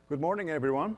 Good morning, everyone.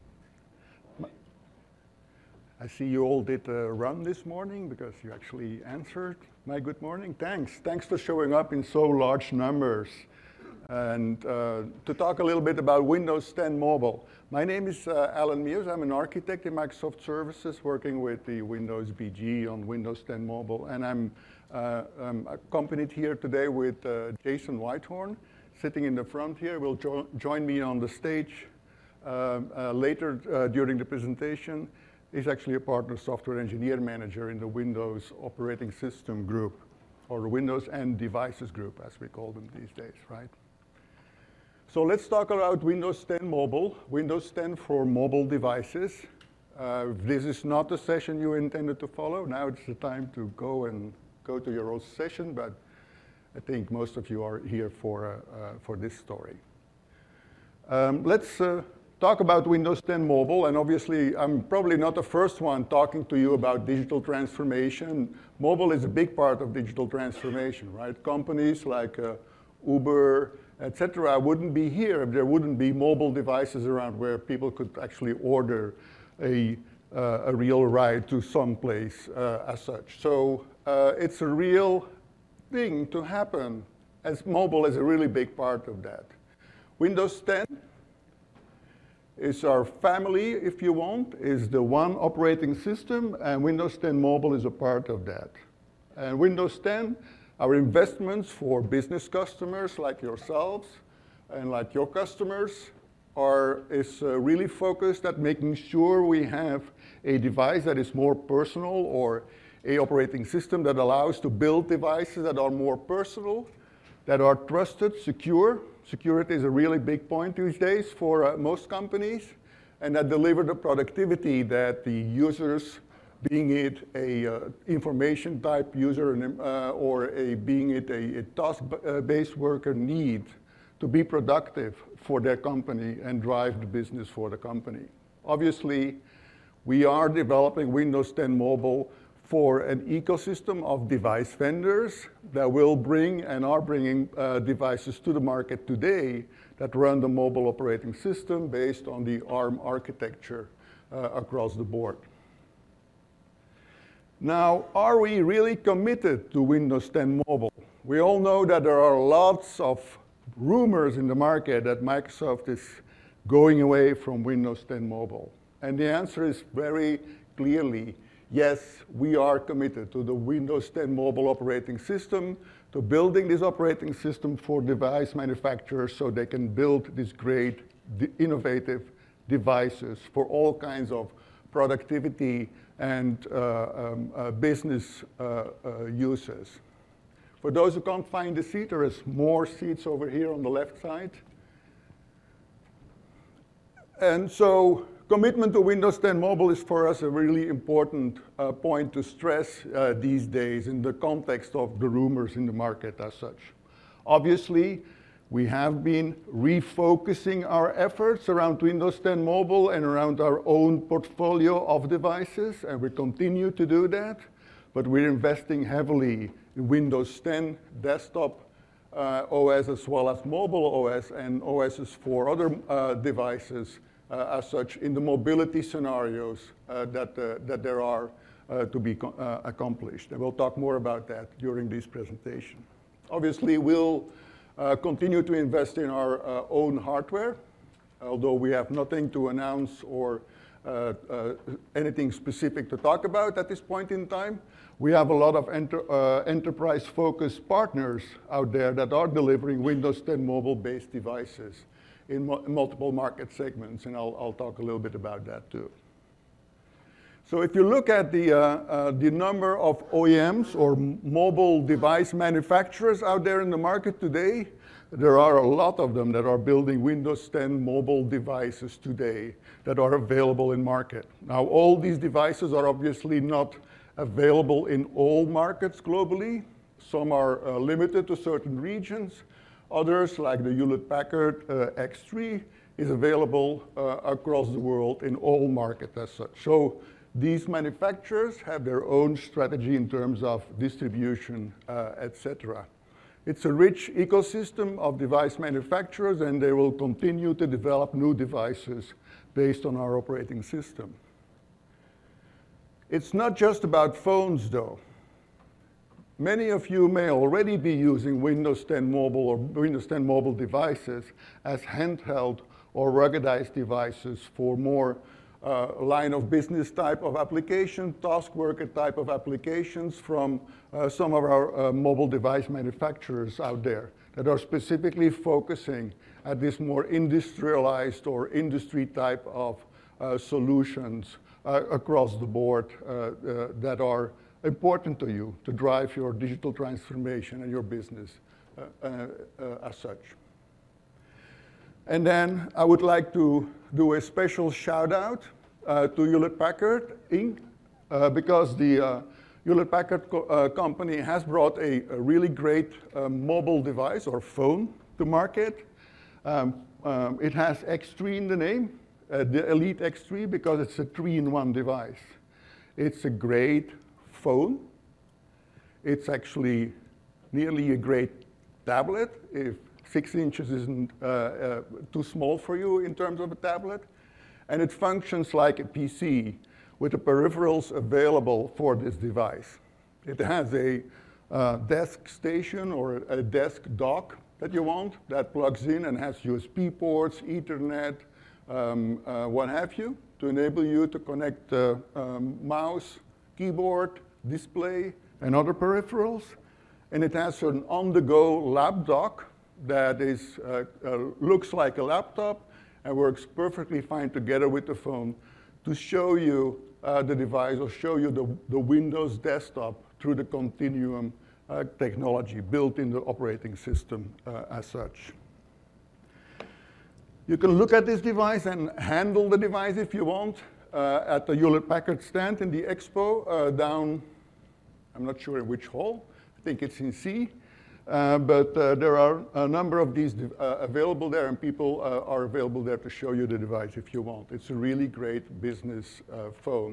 I see you all did a run this morning because you actually answered my good morning. Thanks. Thanks for showing up in so large numbers. And to talk a little bit about Windows 10 Mobile. My name is Alan Mears. I'm an architect in Microsoft Services working with the Windows BG on Windows 10 Mobile. And I'm accompanied here today with Jason Whitehorn, sitting in the front here. Will join me on the stage later during the presentation. He's actually a partner software engineer manager in the Windows Operating System Group, or the Windows and Devices Group, as we call them these days, right? So let's talk about Windows 10 Mobile, Windows 10 for mobile devices. This is not the session you intended to follow. Now it's the time to go to your own session, but I think most of you are here for this story. Let's talk about Windows 10 Mobile, and obviously I'm probably not the first one talking to you about digital transformation. Mobile is a big part of digital transformation, right? Companies like Uber, etc. wouldn't be here if there wouldn't be mobile devices around where people could actually order a real ride to some place as such. So it's a real thing to happen, as mobile is a really big part of that. Windows 10 is our family, if you want, is the one operating system, and Windows 10 Mobile is a part of that. And Windows 10, our investments for business customers like yourselves and like your customers is really focused at making sure we have a device that is more personal, or a operating system that allows to build devices that are more personal, that are trusted, secure. Security is a really big point these days for most companies, and that deliver the productivity that the users, being it a information type user or being it a task-based worker, need to be productive for their company and drive the business for the company. Obviously, we are developing Windows 10 Mobile for an ecosystem of device vendors that will bring and are bringing devices to the market today that run the mobile operating system based on the ARM architecture across the board. Now, are we really committed to Windows 10 Mobile? We all know that there are lots of rumors in the market that Microsoft is going away from Windows 10 Mobile. And the answer is very clearly, yes, we are committed to the Windows 10 Mobile operating system, to building this operating system for device manufacturers so they can build these great, innovative devices for all kinds of productivity and business uses. For those who can't find a seat, there is more seats over here on the left side. And so commitment to Windows 10 Mobile is for us a really important point to stress these days in the context of the rumors in the market as such. Obviously, we have been refocusing our efforts around Windows 10 Mobile and around our own portfolio of devices, and we continue to do that, but we're investing heavily in Windows 10 desktop OS as well as mobile OS and OSs for other devices as such in the mobility scenarios that there are to be accomplished. And we'll talk more about that during this presentation. Obviously, we'll continue to invest in our own hardware, although we have nothing to announce or anything specific to talk about at this point in time. We have a lot of enterprise-focused partners out there that are delivering Windows 10 mobile-based devices in multiple market segments, and I'll talk a little bit about that too. So if you look at the number of OEMs or mobile device manufacturers out there in the market today, there are a lot of them that are building Windows 10 mobile devices today that are available in market. Now, all these devices are obviously not available in all markets globally. Some are limited to certain regions. Others, like the Hewlett-Packard X3, is available across the world in all markets as such. So these manufacturers have their own strategy in terms of distribution, etc. It's a rich ecosystem of device manufacturers, and they will continue to develop new devices based on our operating system. It's not just about phones, though. Many of you may already be using Windows 10 Mobile or Windows 10 Mobile devices as handheld or ruggedized devices for more line of business type of application, task worker type of applications from some of our mobile device manufacturers out there that are specifically focusing at this more industrialized or industry type of solutions across the board that are important to you to drive your digital transformation and your business as such. And then I would like to do a special shout out to Hewlett-Packard Inc. Because the Hewlett-Packard company has brought a really great mobile device or phone to market. It has X3 in the name, the Elite X3, because it's a 3-in-1 device. It's a great phone. It's actually nearly a great tablet if 6 inches isn't too small for you in terms of a tablet. And it functions like a PC with the peripherals available for this device. It has a desk station or a desk dock that you want that plugs in and has USB ports, Ethernet, what have you, to enable you to connect mouse, keyboard, display, and other peripherals. And it has an on-the-go lap dock that is, looks like a laptop and works perfectly fine together with the phone to show you the device or show you the Windows desktop through the Continuum technology built in the operating system as such. You can look at this device and handle the device if you want at the Hewlett-Packard stand in the expo down, I'm not sure in which hall, I think it's in C. But there are a number of these available there, and people are available there to show you the device if you want. It's a really great business phone.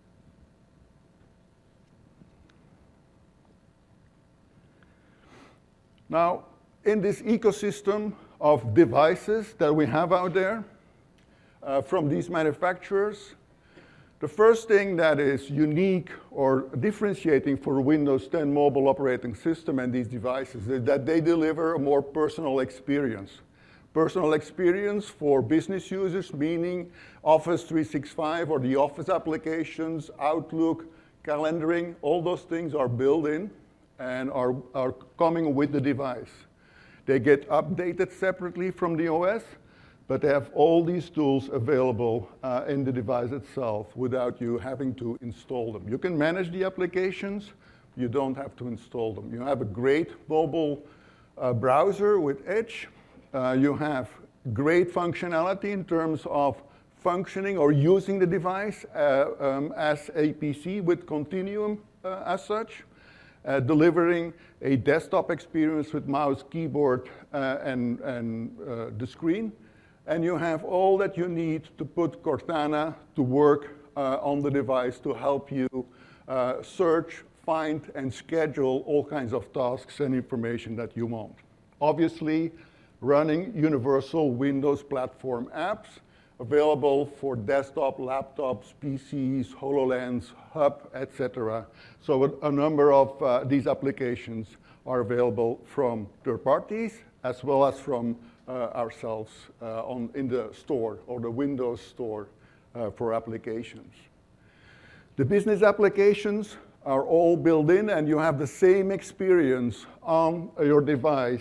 Now, in this ecosystem of devices that we have out there from these manufacturers, the first thing that is unique or differentiating for Windows 10 mobile operating system and these devices is that they deliver a more personal experience. Personal experience for business users, meaning Office 365 or the Office applications, Outlook, calendaring, all those things are built in and are coming with the device. They get updated separately from the OS, but they have all these tools available in the device itself without you having to install them. You can manage the applications, you don't have to install them. You have a great mobile browser with Edge. You have great functionality in terms of functioning or using the device as a PC with Continuum as such, delivering a desktop experience with mouse, keyboard, and the screen. And you have all that you need to put Cortana to work on the device to help you search, find, and schedule all kinds of tasks and information that you want. Obviously, running universal Windows platform apps available for desktop, laptops, PCs, HoloLens, Hub, etc. So a number of these applications are available from third parties as well as from ourselves in the store or the Windows store for applications. The business applications are all built in, and you have the same experience on your device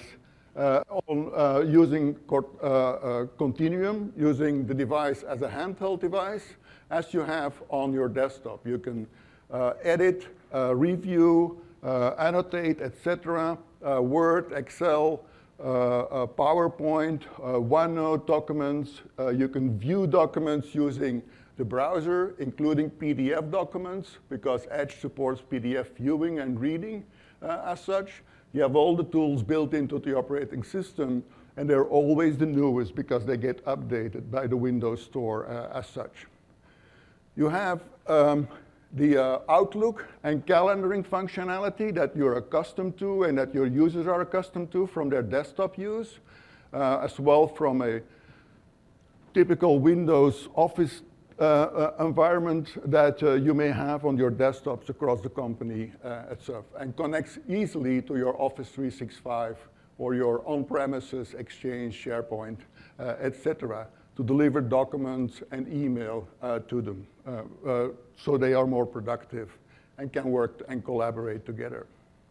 using Continuum, using the device as a handheld device, as you have on your desktop. You can edit, review, annotate, etc., Word, Excel, PowerPoint, OneNote documents. You can view documents using the browser, including PDF documents, because Edge supports PDF viewing and reading as such. You have all the tools built into the operating system, and they're always the newest because they get updated by the Windows Store as such. You have The Outlook and calendaring functionality that you're accustomed to and that your users are accustomed to from their desktop use, as well from a typical Windows Office environment that you may have on your desktops across the company itself, and connects easily to your Office 365 or your on-premises Exchange, SharePoint, etc., to deliver documents and email to them so they are more productive and can work and collaborate together.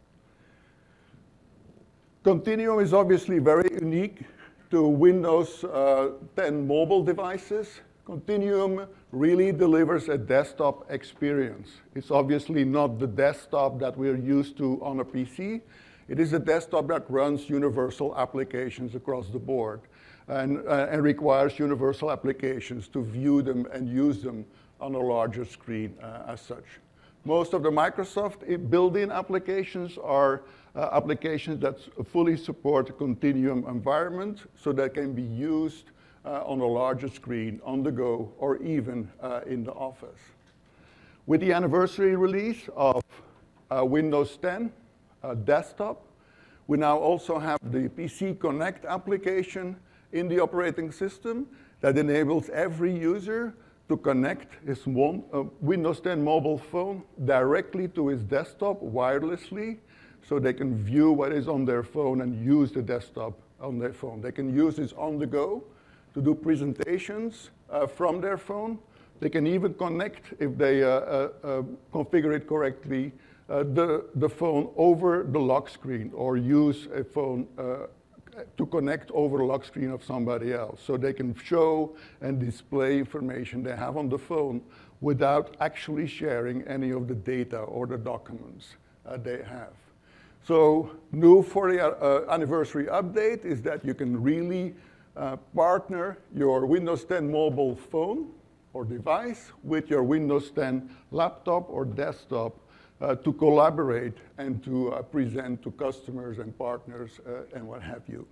Continuum is obviously very unique to Windows 10 mobile devices. Continuum really delivers a desktop experience. It's obviously not the desktop that we're used to on a PC. It is a desktop that runs universal applications across the board and requires universal applications to view them and use them on a larger screen as such. Most of the Microsoft built-in applications are applications that fully support a Continuum environment, so that can be used on a larger screen, on the go, or even in the office. With the anniversary release of Windows 10 desktop, we now also have the PC Connect application in the operating system that enables every user to connect his Windows 10 mobile phone directly to his desktop wirelessly, so they can view what is on their phone and use the desktop on their phone. They can use this on the go to do presentations from their phone. They can even connect, if they configure it correctly, the phone over the lock screen, or use a phone to connect over the lock screen of somebody else. So they can show and display information they have on the phone without actually sharing any of the data or the documents they have. So new for the anniversary update is that you can really partner your Windows 10 mobile phone or device with your Windows 10 laptop or desktop to collaborate and to present to customers and partners and what have you.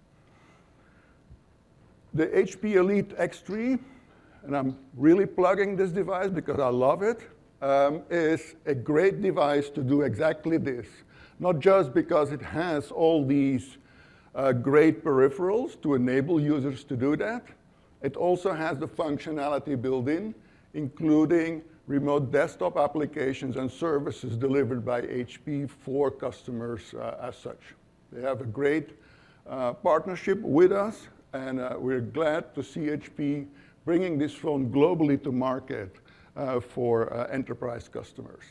The HP Elite X3, and I'm really plugging this device because I love it, is a great device to do exactly this. Not just because it has all these great peripherals to enable users to do that. It also has the functionality built in, including remote desktop applications and services delivered by HP for customers as such. They have a great partnership with us, and we're glad to see HP bringing this phone globally to market for enterprise customers.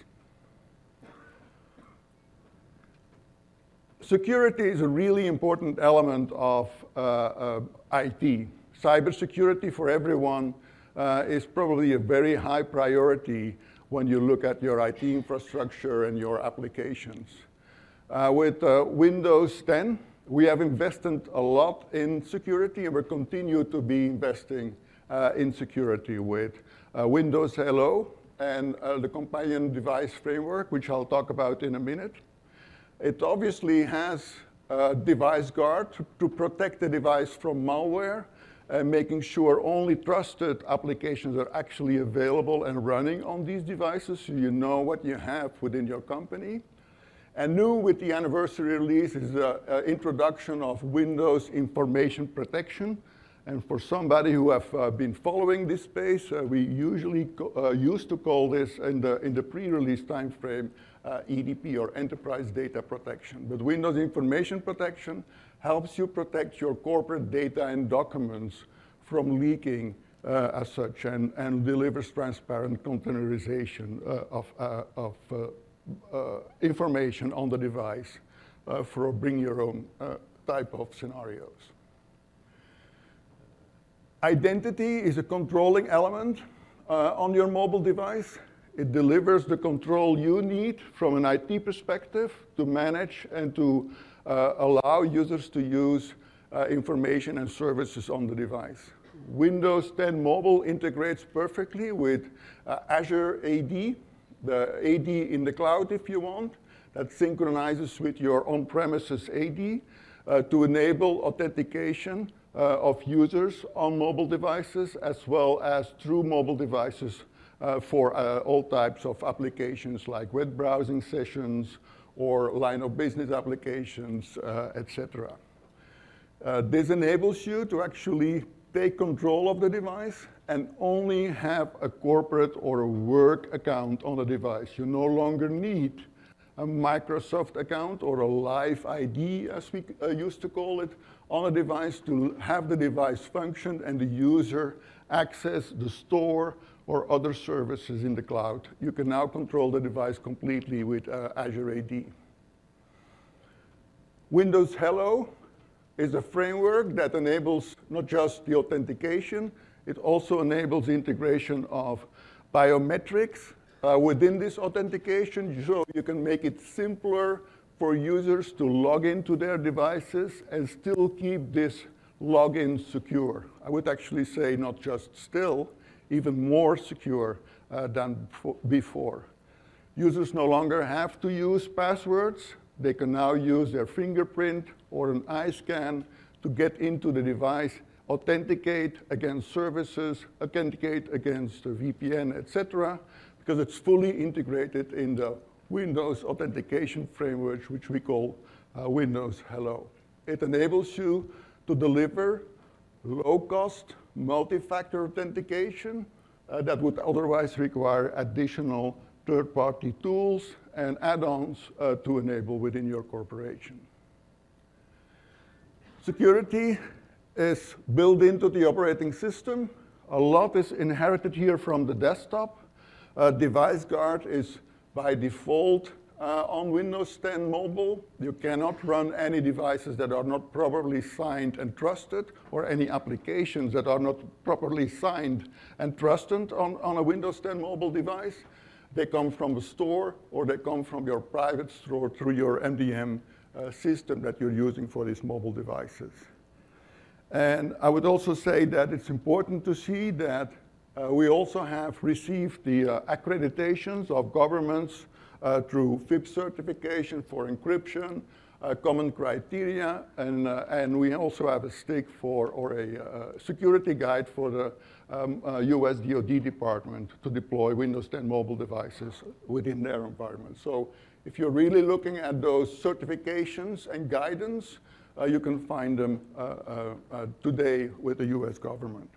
Security is a really important element of IT. Cybersecurity for everyone is probably a very high priority when you look at your IT infrastructure and your applications. With Windows 10, we have invested a lot in security, and we continue to be investing in security with Windows Hello and the companion device framework, which I'll talk about in a minute. It obviously has Device Guard to protect the device from malware, and making sure only trusted applications are actually available and running on these devices, so you know what you have within your company. And new with the anniversary release is the introduction of Windows Information Protection. And for somebody who have been following this space, we usually used to call this in the pre-release time frame EDP, or Enterprise Data Protection. But Windows Information Protection helps you protect your corporate data and documents from leaking as such, and delivers transparent containerization of information on the device for bring your own type of scenarios. Identity is a controlling element on your mobile device. It delivers the control you need from an IT perspective to manage and to allow users to use information and services on the device. Windows 10 Mobile integrates perfectly with Azure AD, the AD in the cloud if you want, that synchronizes with your on-premises AD to enable authentication of users on mobile devices, as well as through mobile devices for all types of applications like web browsing sessions or line of business applications, etc. This enables you to actually take control of the device and only have a corporate or a work account on the device. You no longer need a Microsoft account or a Live ID, as we used to call it, on a device to have the device function and the user access the store or other services in the cloud. You can now control the device completely with Azure AD. Windows Hello is a framework that enables not just the authentication, it also enables the integration of biometrics within this authentication, so you can make it simpler for users to log into their devices and still keep this login secure. I would actually say not just still, even more secure than before. Users no longer have to use passwords. They can now use their fingerprint or an eye scan to get into the device, authenticate against services, authenticate against the VPN, etc., because it's fully integrated in the Windows authentication framework, which we call Windows Hello. It enables you to deliver low-cost, multi-factor authentication that would otherwise require additional third-party tools and add-ons to enable within your corporation. Security is built into the operating system. A lot is inherited here from the desktop. Device Guard is by default on Windows 10 Mobile. You cannot run any devices that are not properly signed and trusted, or any applications that are not properly signed and trusted on a Windows 10 Mobile device. They come from the store, or they come from your private store through your MDM system that you're using for these mobile devices. And I would also say that it's important to see that we also have received the accreditations of governments through FIPS certification for encryption, common criteria, and we also have a stick for, or a security guide for the US DoD department to deploy Windows 10 mobile devices within their environment. So if you're really looking at those certifications and guidance, you can find them today with the US government.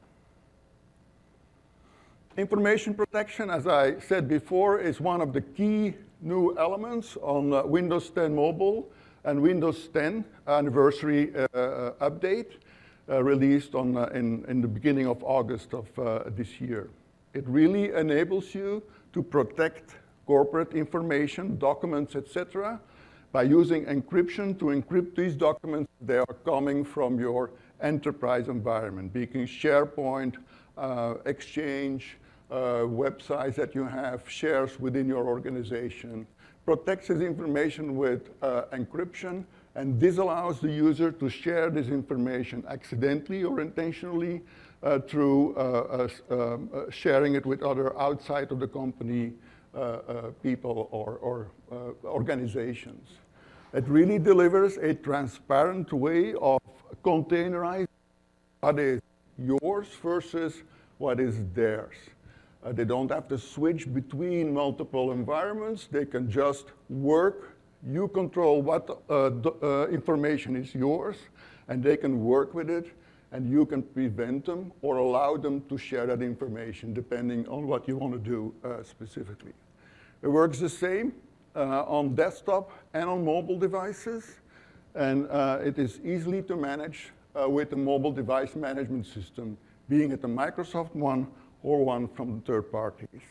Information protection, as I said before, is one of the key new elements on Windows 10 Mobile and Windows 10 anniversary update released in the beginning of August of this year. It really enables you to protect corporate information, documents, etc., by using encryption to encrypt these documents. They are coming from your enterprise environment, being SharePoint, Exchange, websites that you have, shares within your organization. Protects this information with encryption, and this allows the user to share this information accidentally or intentionally through sharing it with other outside of the company people or organizations. It really delivers a transparent way of containerizing what is yours versus what is theirs. They don't have to switch between multiple environments. They can just work. You control what information is yours, and they can work with it, and you can prevent them or allow them to share that information depending on what you want to do specifically. It works the same on desktop and on mobile devices, and it is easily to manage with the mobile device management system, being it a Microsoft one or one from the third parties.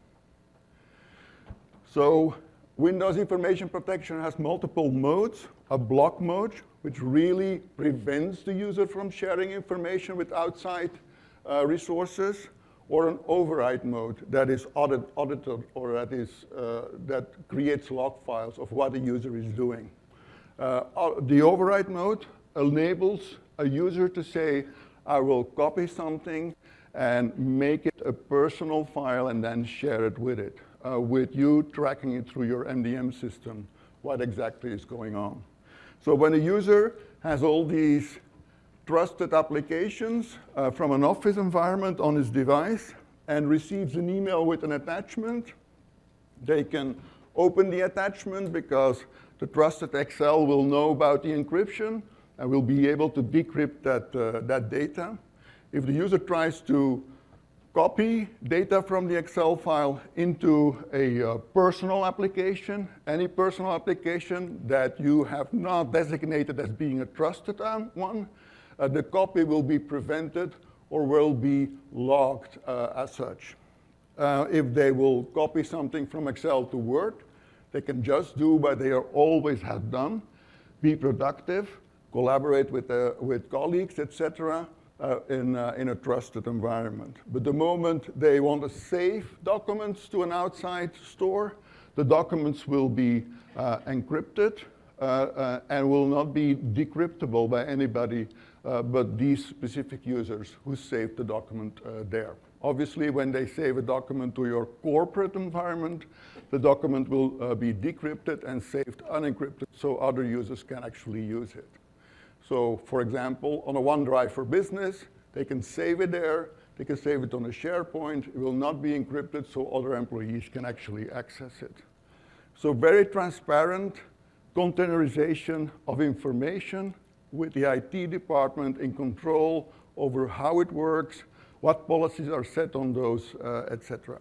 So Windows Information Protection has multiple modes. A block mode, which really prevents the user from sharing information with outside resources, or an override mode that is audited, or that creates log files of what the user is doing. The override mode enables a user to say, I will copy something and make it a personal file and then share it, with you tracking it through your MDM system, what exactly is going on. So when a user has all these trusted applications from an office environment on his device, and receives an email with an attachment, they can open the attachment because the trusted Excel will know about the encryption and will be able to decrypt that data. If the user tries to copy data from the Excel file into a personal application, any personal application that you have not designated as being a trusted one, the copy will be prevented or will be logged as such. If they will copy something from Excel to Word, they can just do what they always have done, be productive, collaborate with colleagues, etc., in a trusted environment. But the moment they want to save documents to an outside store, the documents will be encrypted and will not be decryptable by anybody but these specific users who saved the document there. Obviously, when they save a document to your corporate environment, the document will be decrypted and saved unencrypted so other users can actually use it. So, for example, on a OneDrive for Business, they can save it there. They can save it on a SharePoint. It will not be encrypted so other employees can actually access it. So very transparent containerization of information with the IT department in control over how it works, what policies are set on those, etc.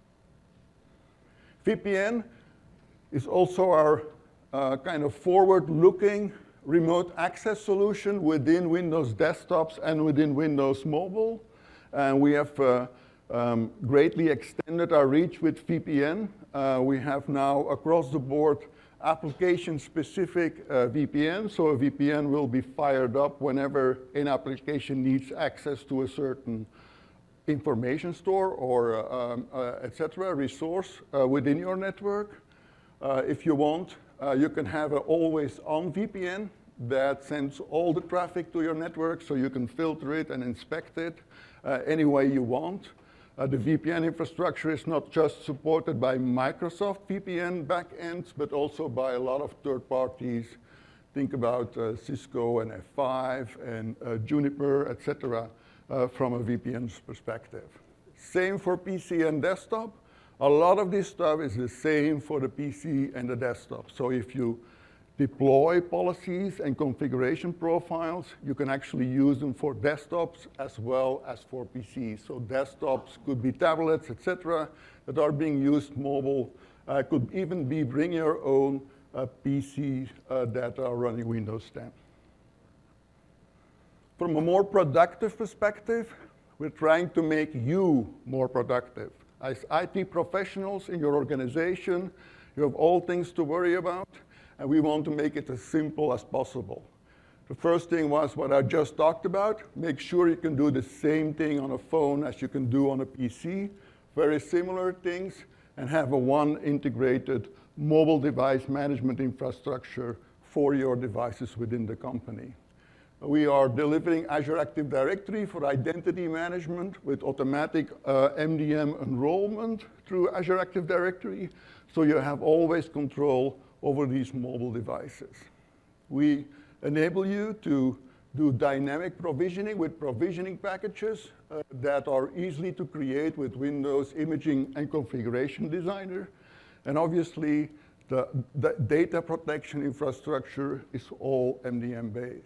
VPN is also our kind of forward-looking remote access solution within Windows desktops and within Windows Mobile. And we have greatly extended our reach with VPN. We have now across the board application-specific VPN. So a VPN will be fired up whenever an application needs access to a certain information store or etc. resource within your network. If you want, you can have an always-on VPN that sends all the traffic to your network so you can filter it and inspect it any way you want. The VPN infrastructure is not just supported by Microsoft VPN backends, but also by a lot of third parties. Think about Cisco and F5 and Juniper, etc., from a VPN's perspective. Same for PC and desktop. A lot of this stuff is the same for the PC and the desktop. So if you deploy policies and configuration profiles, you can actually use them for desktops as well as for PCs. So desktops could be tablets, etc., that are being used mobile. Could even be bring your own PCs that are running Windows 10. From a more productive perspective, we're trying to make you more productive. As IT professionals in your organization, you have all things to worry about, and we want to make it as simple as possible. The first thing was what I just talked about. Make sure you can do the same thing on a phone as you can do on a PC, very similar things, and have a one integrated mobile device management infrastructure for your devices within the company. We are delivering Azure Active Directory for identity management with automatic MDM enrollment through Azure Active Directory, so you have always control over these mobile devices. We enable you to do dynamic provisioning with provisioning packages that are easily to create with Windows Imaging and Configuration Designer. And obviously, the data protection infrastructure is all MDM based.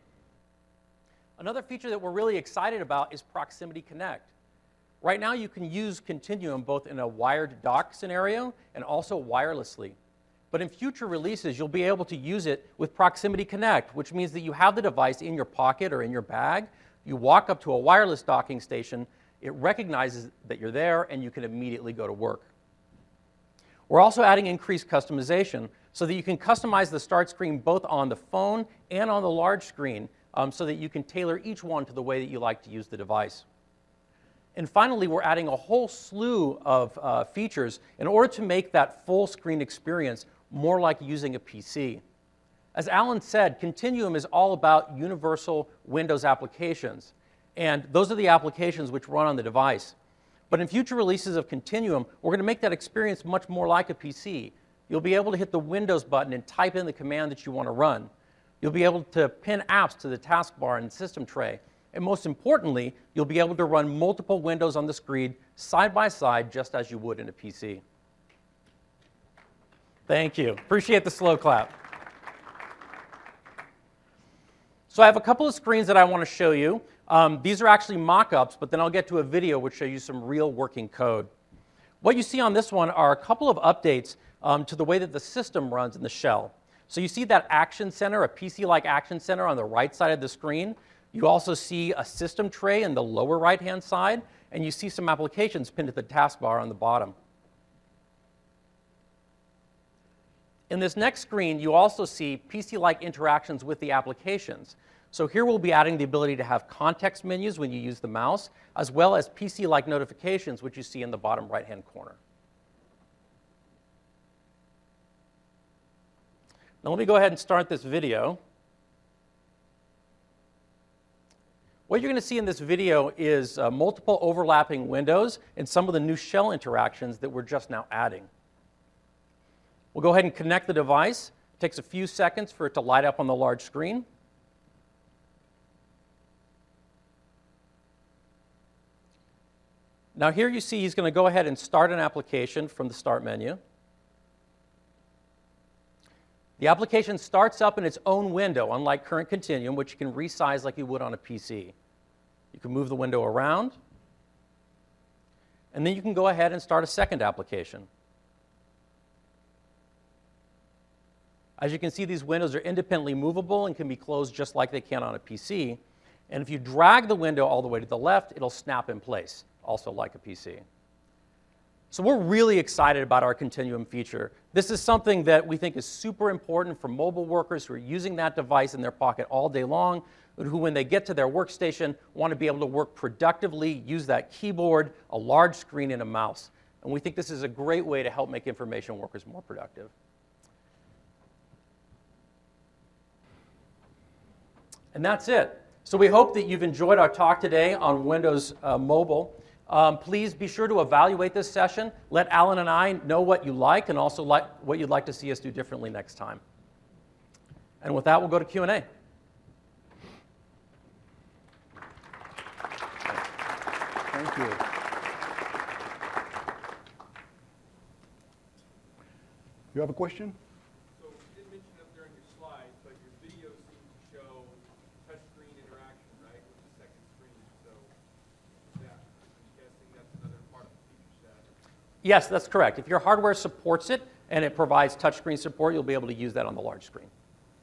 Another feature that we're really excited about is Proximity Connect. Right now, you can use Continuum both in a wired dock scenario and also wirelessly. But in future releases, you'll be able to use it with Proximity Connect, which means that you have the device in your pocket or in your bag. You walk up to a wireless docking station, it recognizes that you're there, and you can immediately go to work. We're also adding increased customization so that you can customize the start screen both on the phone and on the large screen so that you can tailor each one to the way that you like to use the device. And finally, we're adding a whole slew of features in order to make that full screen experience more like using a PC. As Alan said, Continuum is all about universal Windows applications. And those are the applications which run on the device. But in future releases of Continuum, we're going to make that experience much more like a PC. You'll be able to hit the Windows button and type in the command that you want to run. You'll be able to pin apps to the taskbar and system tray. And most importantly, you'll be able to run multiple windows on the screen side by side, just as you would in a PC. Thank you. Appreciate the slow clap. So I have a couple of screens that I want to show you. These are actually mock-ups, but then I'll get to a video which shows you some real working code. What you see on this one are a couple of updates to the way that the system runs in the shell. So you see that Action Center, a PC-like Action Center on the right side of the screen. You also see a system tray in the lower right-hand side, and you see some applications pinned to the taskbar on the bottom. In this next screen, you also see PC-like interactions with the applications. So here we'll be adding the ability to have context menus when you use the mouse, as well as PC-like notifications, which you see in the bottom right-hand corner. Now let me go ahead and start this video. What you're going to see in this video is multiple overlapping windows and some of the new shell interactions that we're just now adding. We'll go ahead and connect the device. It takes a few seconds for it to light up on the large screen. Now here you see he's going to go ahead and start an application from the Start menu. The application starts up in its own window, unlike Current Continuum, which you can resize like you would on a PC. You can move the window around, and then you can go ahead and start a second application. As you can see, these windows are independently movable and can be closed just like they can on a PC. And if you drag the window all the way to the left, it'll snap in place, also like a PC. So we're really excited about our Continuum feature. This is something that we think is super important for mobile workers who are using that device in their pocket all day long, but who, when they get to their workstation, want to be able to work productively, use that keyboard, a large screen, and a mouse. And we think this is a great way to help make information workers more productive. And that's it. So we hope that you've enjoyed our talk today on Windows Mobile. Please be sure to evaluate this session. Let Alan and I know what you like and also what you'd like to see us do differently next time. And with that, we'll go to Q&A. Thank you. You have a question? So you didn't mention it during your slides, but your video seems to show touchscreen interaction, right, with the second screen. So yeah, I'm guessing that's another part of the feature set. Yes, that's correct. If your hardware supports it and it provides touchscreen support, you'll be able to use that on the large screen.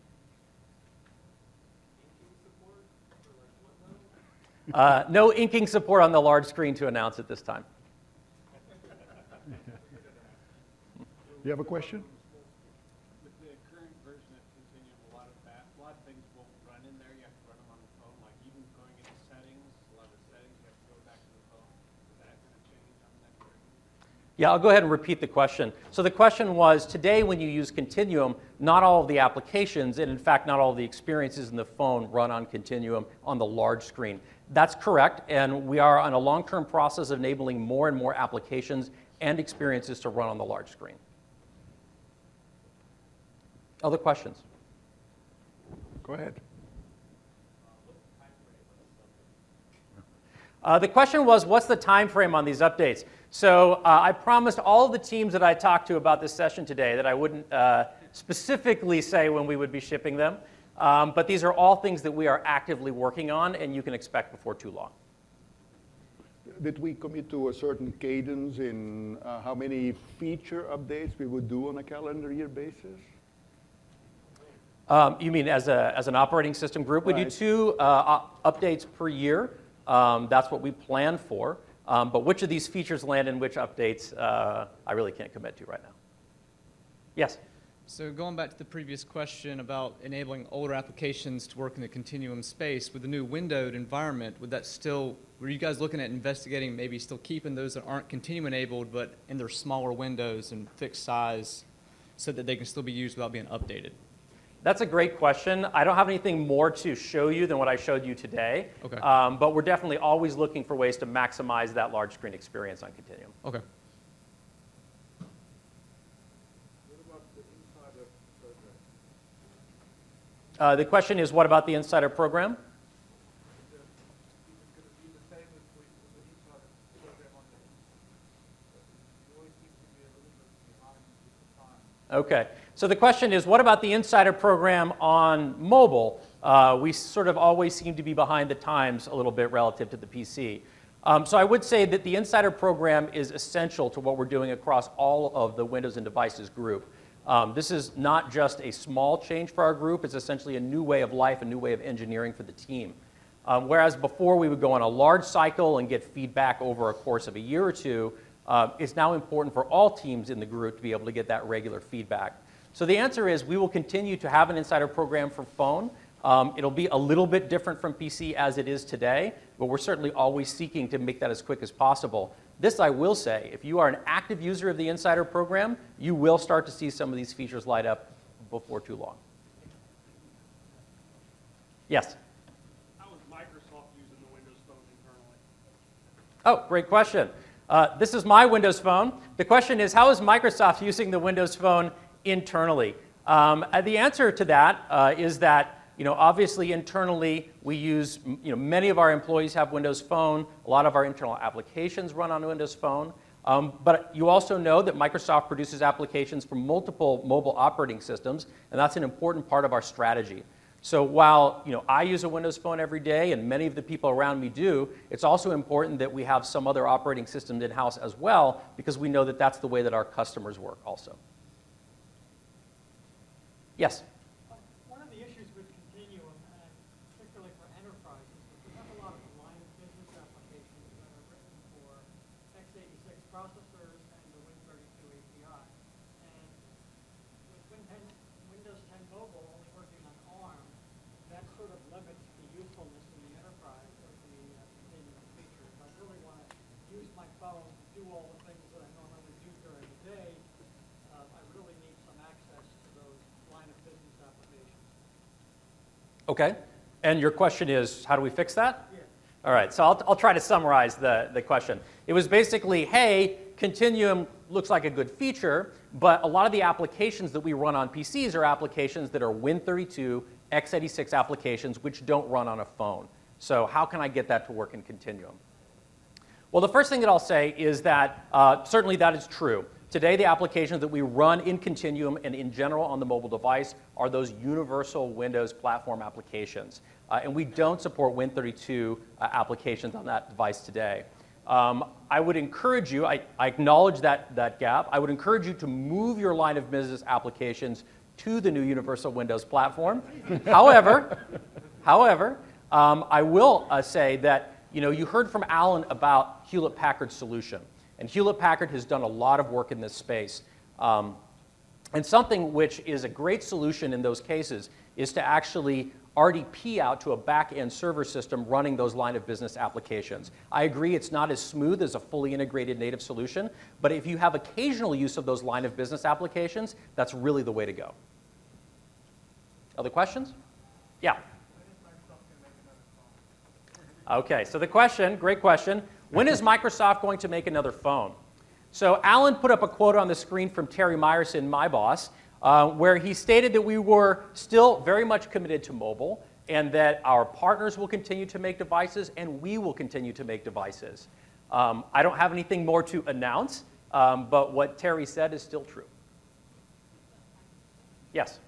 No inking support on the large screen to announce at this time. You have a question? With the current version of Continuum, a lot of things won't run in there. You have to run them on the phone. Like even going into settings, a lot of the settings you have to go back to the phone. Is that going to change on the next version? Yeah, I'll go ahead and repeat the question. So the question was, today when you use Continuum, not all of the applications, and in fact not all of the experiences in the phone run on Continuum on the large screen. That's correct, and we are on a long-term process of enabling more and more applications and experiences to run on the large screen. Other questions? Go ahead. The question was, what's the time frame on these updates? So I promised all of the teams that I talked to about this session today that I wouldn't specifically say when we would be shipping them. But these are all things that we are actively working on, and you can expect before too long. Did we commit to a certain cadence in how many feature updates we would do on a calendar year basis? You mean as an operating system group? Right. We do 2 updates per year. That's what we plan for. But which of these features land in which updates, I really can't commit to right now. Yes? So going back to the previous question about enabling older applications to work in the Continuum space, with the new windowed environment, were you guys looking at investigating maybe still keeping those that aren't Continuum enabled but in their smaller windows and fixed size so that they can still be used without being updated? That's a great question. I don't have anything more to show you than what I showed you today. Okay. But we're definitely always looking for ways to maximize that large screen experience on Continuum. Okay. What about the Insider program? The question is, what about the Insider program? Okay. So the question is, what about the Insider program on mobile? We sort of always seem to be behind the times a little bit relative to the PC. So I would say that the Insider program is essential to what we're doing across all of the Windows and Devices group. This is not just a small change for our group, it's essentially a new way of life, a new way of engineering for the team. Whereas before we would go on a large cycle and get feedback over a course of a year or two, it's now important for all teams in the group to be able to get that regular feedback. So the answer is we will continue to have an Insider program for phone. It'll be a little bit different from PC as it is today, but we're certainly always seeking to make that as quick as possible. This I will say, if you are an active user of the Insider program, you will start to see some of these features light up before too long. Yes? How is Microsoft using the Windows Phone internally? Oh, great question. This is my Windows Phone. The question is, how is Microsoft using the Windows Phone internally? The answer to that is that obviously internally we use, many of our employees have Windows Phone. A lot of our internal applications run on Windows Phone. But you also know that Microsoft produces applications for multiple mobile operating systems, and that's an important part of our strategy. So while I use a Windows Phone every day, and many of the people around me do, it's also important that we have some other operating systems in-house as well, because we know that that's the way that our customers work also. Yes? One of the issues with Continuum, and particularly for enterprises, is we have a lot of line of business applications that are written for x86 processors and the Win32 API. And with Windows 10 Mobile only working on ARM, that sort of limits the usefulness in the enterprise of the Continuum features. I really want to use my phone to do all the things that I normally do during the day. I really need some access to those line of business applications. Okay. And your question is, how do we fix that? Yeah. All right, so I'll try to summarize the question. It was basically, hey, Continuum looks like a good feature, but a lot of the applications that we run on PCs are applications that are Win32, x86 applications, which don't run on a phone. So how can I get that to work in Continuum? Well, the first thing that I'll say is that certainly that is true. Today, the applications that we run in Continuum and in general on the mobile device are those universal Windows platform applications. And we don't support Win32 applications on that device today. I would encourage you, I acknowledge that gap, I would encourage you to move your line of business applications to the new Universal Windows platform. However, I will say that you heard from Alan about Hewlett-Packard's solution. And Hewlett-Packard has done a lot of work in this space. And something which is a great solution in those cases is to actually RDP out to a back-end server system running those line of business applications. I agree it's not as smooth as a fully integrated native solution, but if you have occasional use of those line of business applications, that's really the way to go. Other questions? Yeah. Okay, so the question, great question, when is Microsoft going to make another phone? So Alan put up a quote on the screen from Terry Myerson, my boss, where he stated that we were still very much committed to mobile and that our partners will continue to make devices and we will continue to make devices. I don't have anything more to announce, but what Terry said is still true. Yes?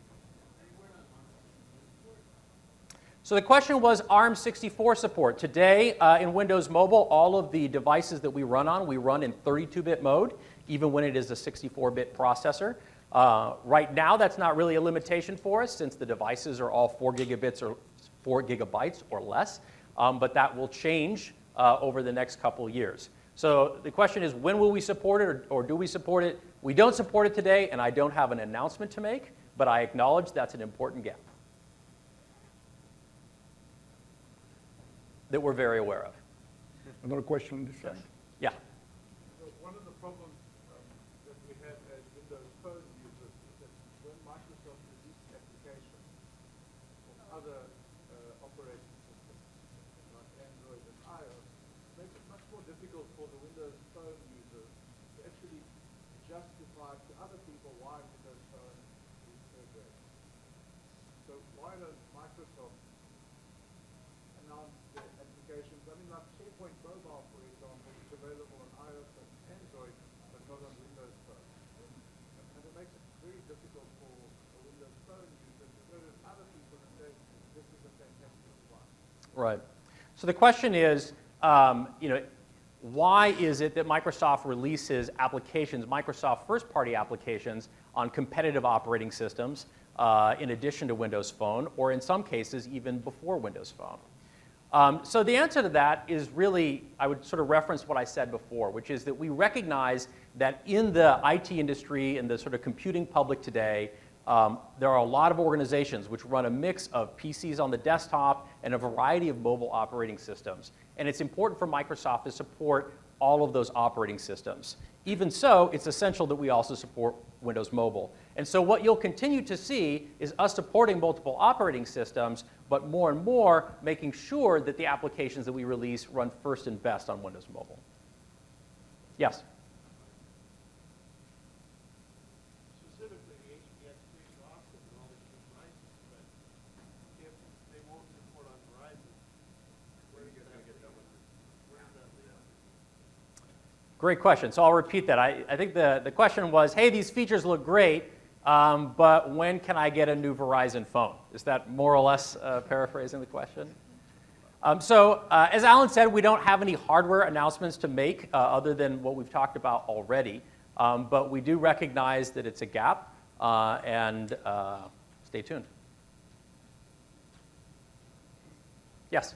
So the question was ARM64 support. Today in Windows Mobile, all of the devices that we run in 32-bit mode, even when it is a 64-bit processor. Right now, that's not really a limitation for us since the devices are all 4 gigabytes or less, but that will change over the next couple years. So the question is, when will we support it or do we support it? We don't support it today, and I don't have an announcement to make, but I acknowledge that's an important gap that we're very aware of. Another question on this side? Yeah. So one of the problems that we have as Windows Phone users is that when Microsoft releases applications from other operating systems like Android and iOS, it makes it much more difficult for the Windows Phone user to actually justify to other people why Windows Phone is so great. So why don't Microsoft announce the applications? I mean, like SharePoint Mobile, for example, is very difficult for a Windows Phone user to go to other people and say, this is a fantastic one. Right. So the question is, why is it that Microsoft releases applications, Microsoft first-party applications, on competitive operating systems in addition to Windows Phone, or in some cases even before Windows Phone? So the answer to that is really, I would sort of reference what I said before, which is that we recognize that in the IT industry and the sort of computing public today, there are a lot of organizations which run a mix of PCs on the desktop and a variety of mobile operating systems. And it's important for Microsoft to support all of those operating systems. Even so, it's essential that we also support Windows Mobile. And so what you'll continue to see is us supporting multiple operating systems, but more and more making sure that the applications that we release run first and best on Windows Mobile. Yes? Specifically, the HPX3 is awesome and all these devices, but if they won't support on Verizon, where are you going to get that one? Where's that lead? Great question. So I'll repeat that. I think the question was, hey, these features look great, but when can I get a new Verizon phone? Is that more or less paraphrasing the question? As Alan said, we don't have any hardware announcements to make other than what we've talked about already. But we do recognize that it's a gap, and stay tuned. Yes?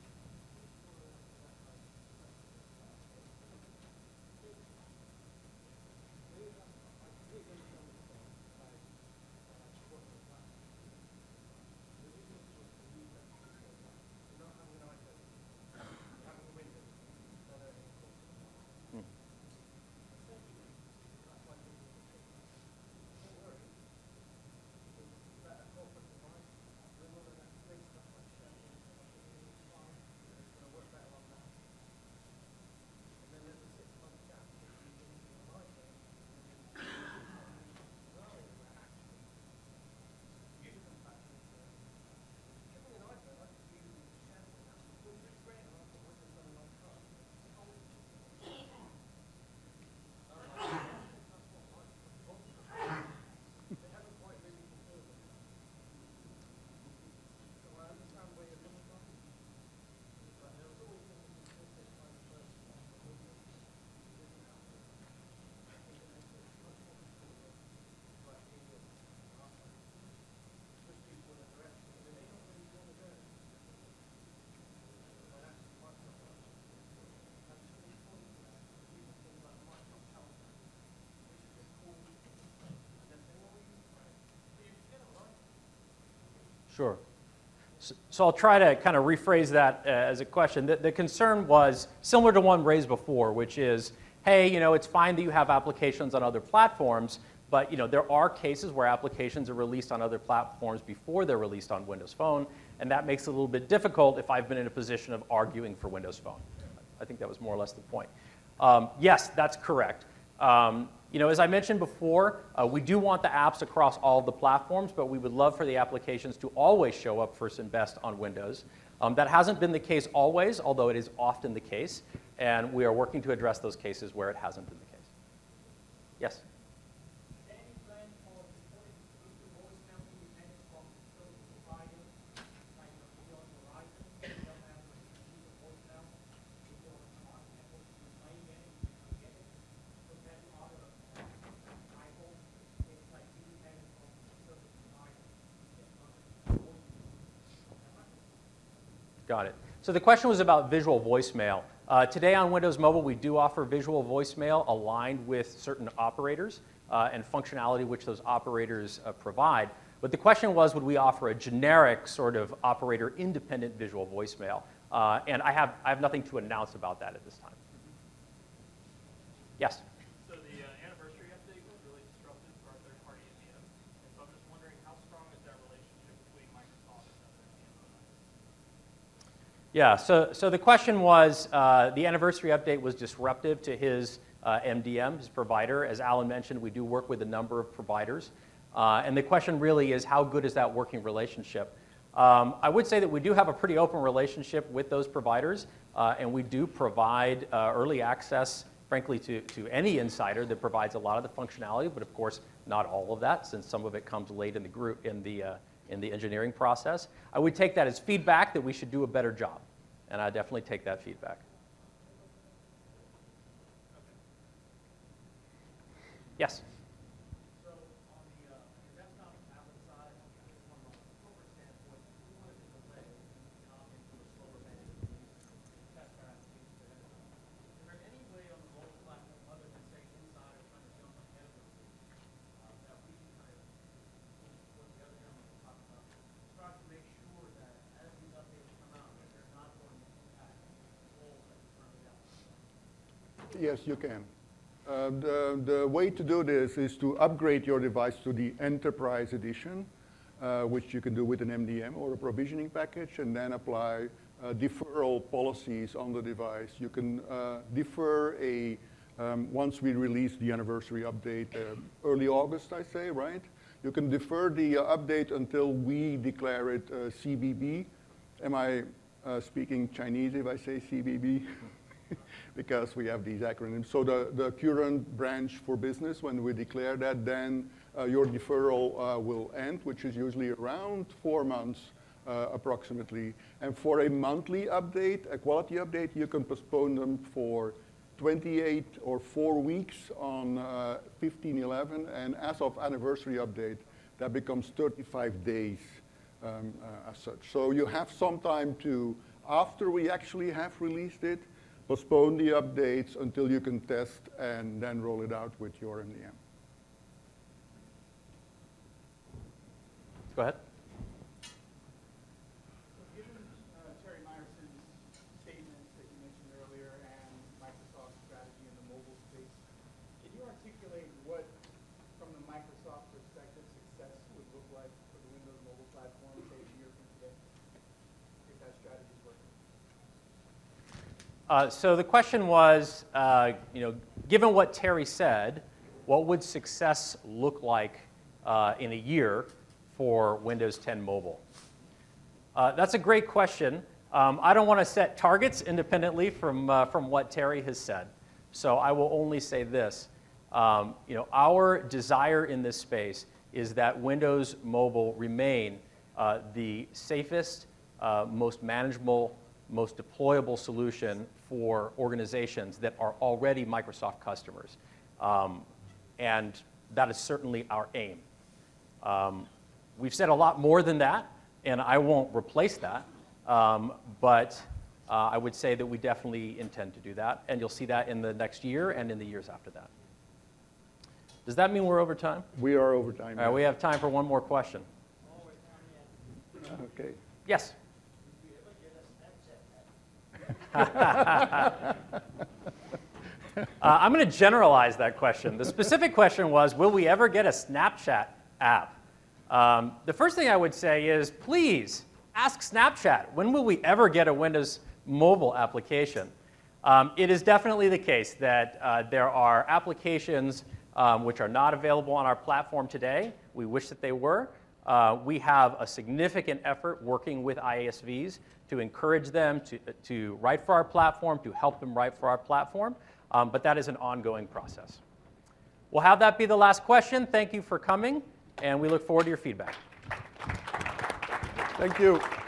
Sure. So I'll try to kind of rephrase that as a question. The concern was similar to one raised before, which is, hey, it's fine that you have applications on other platforms, but there are cases where applications are released on other platforms before they're released on Windows Phone, and that makes it a little bit difficult if I've been in a position of arguing for Windows Phone. I think that was more or less the point. Yes, that's correct. As I mentioned before, we do want the apps across all of the platforms, but we would love for the applications to always show up first and best on Windows. That hasn't been the case always, although it is often the case, and we are working to address those cases where it hasn't been the case. Yes? Any plan for supporting future voicemail independent from service providers, like beyond Verizon, you don't have to receive a voicemail, if you're not able to play it, you get it, compared to other iPhone, it's like independent from service providers. Got it. So the question was about visual voicemail. Today on Windows Mobile, we do offer visual voicemail aligned with certain operators and functionality which those operators provide. But the question was, would we offer a generic sort of operator-independent visual voicemail? And I have nothing to announce about that at this time. Yes? So the anniversary update was really disruptive for our third-party MDM. And so I'm just wondering, how strong is that relationship between Microsoft and other MDM providers? Yeah, so the question was, the anniversary update was disruptive to his MDM, his provider. As Alan mentioned, we do work with a number of providers. And the question really is, how good is that working relationship? I would say that we do have a pretty open relationship with those providers, and we do provide early access frankly, to any insider that provides a lot of the functionality, but of course, not all of that, since some of it comes late in the engineering process. I would take that as feedback that we should do a better job, and I definitely take that feedback. Yes? So on the desktop tablet side, from a corporate standpoint, we wanted to delay into a slower managed test our applications ahead of time. Is there any way on the mobile platform, other than say inside or trying to jump ahead of the release, that we can kind of, what the other gentleman was talking about, start to make sure that as these updates come out, that they're not going to impact the goals that we currently have? Yes, you can. The way to do this is to upgrade your device to the Enterprise Edition, which you can do with an MDM or a provisioning package, and then apply deferral policies on the device. You can defer once we release the anniversary update, early August, I say, right? You can defer the update until we declare it CBB. Am I speaking Chinese if I say CBB? Because we have these acronyms. So the current branch for business, when we declare that, then your deferral will end, which is usually around 4 months approximately. And for a monthly update, a quality update, you can postpone them for 28 or 4 weeks on 15/11, and as of anniversary update, that becomes 35 days as such. So you have some time to, after we actually have released it, postpone the updates until you can test and then roll it out with your MDM. Go ahead. So given Terry Myerson's statements that you mentioned earlier and Microsoft's strategy in the mobile space, can you articulate what, from the Microsoft perspective, success would look like for the Windows mobile platform, say, a year from today, if that strategy is working? So the question was, given what Terry said, what would success look like in a year for Windows 10 Mobile? That's a great question. I don't want to set targets independently from what Terry has said. So I will only say this. Our desire in this space is that Windows Mobile remain the safest, most manageable, most deployable solution for organizations that are already Microsoft customers. And that is certainly our aim. We've said a lot more than that, and I won't replace that. But I would say that we definitely intend to do that, and you'll see that in the next year and in the years after that. Does that mean we're over time? We are over time. All right, we have time for one more question. Okay. Yes? I'm going to generalize that question. The specific question was, will we ever get a Snapchat app? The first thing I would say is, please ask Snapchat, when will we ever get a Windows mobile application? It is definitely the case that there are applications which are not available on our platform today. We wish that they were. We have a significant effort working with IASVs to encourage them to write for our platform, to help them write for our platform, but that is an ongoing process. We'll have that be the last question. Thank you for coming, and we look forward to your feedback. Thank you.